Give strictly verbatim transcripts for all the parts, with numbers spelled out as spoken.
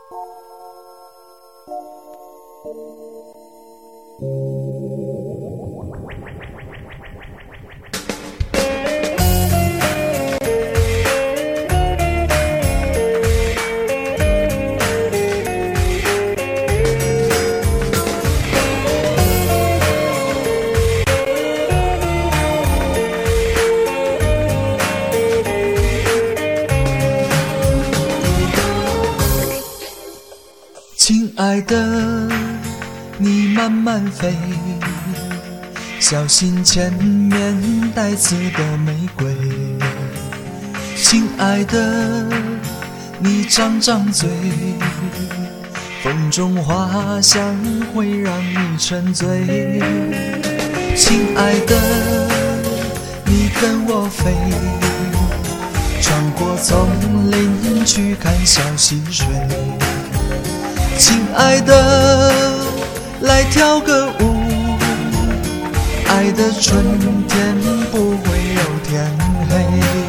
亲爱的，你慢慢飞，小心前面带刺的玫瑰。亲爱的，你张张嘴，风中花香会让你沉醉。亲爱的，你跟我飞，穿过丛林去看小溪水。亲爱的，来跳个舞，爱的春天不会有天黑。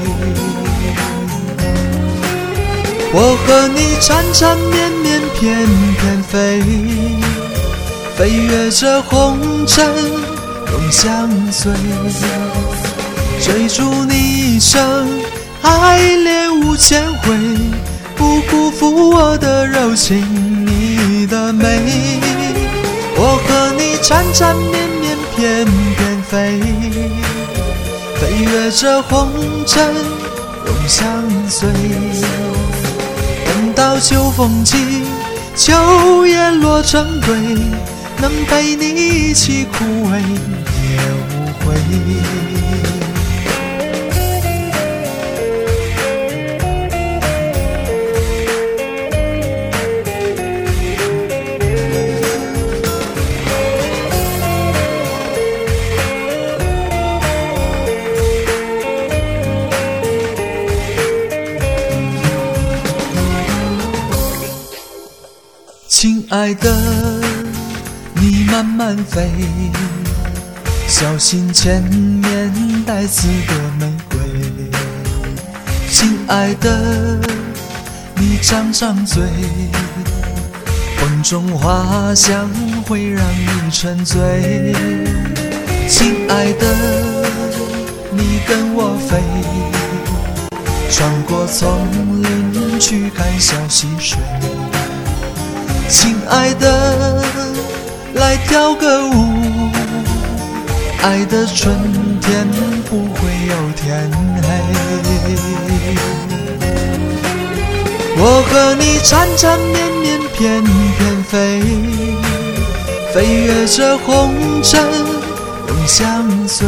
我和你缠缠绵绵翩翩飞，飞越这红尘永相随，追逐你一生爱恋无千回，不辜负我的柔情你的美。我和你缠缠绵绵翩翩飞，飞越这红尘永相随，等到秋风起，秋叶落成堆，能陪你一起枯萎也无悔。亲爱的，你慢慢飞，小心前面带刺的玫瑰。亲爱的，你张张嘴，风中花香会让你沉醉。亲爱的，你跟我飞，穿过丛林去看小溪水。亲爱的，来跳个舞，爱的春天不会有天黑。我和你缠缠绵绵翩翩飞，飞越这红尘永相随，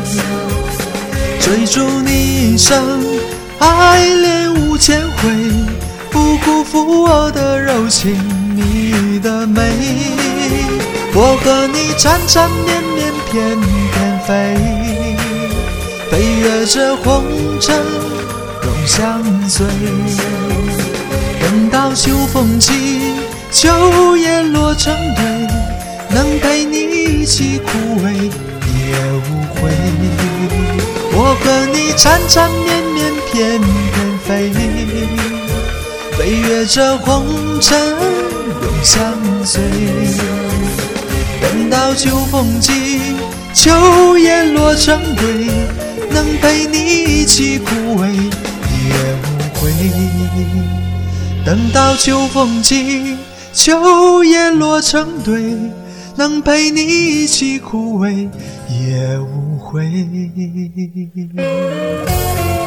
追逐你一生爱恋无千回，不辜负我的柔情你的美。我和你缠缠绵绵翩翩飞，飞越这红尘永相随，等到秋风起，秋叶落成堆，能陪你一起枯萎也无悔。我和你缠缠绵绵翩翩飞，飞越这红尘永相随，等到秋风起，秋叶落成堆，能陪你一起枯萎也无悔。等到秋风起，秋叶落成堆，能陪你一起枯萎也无悔。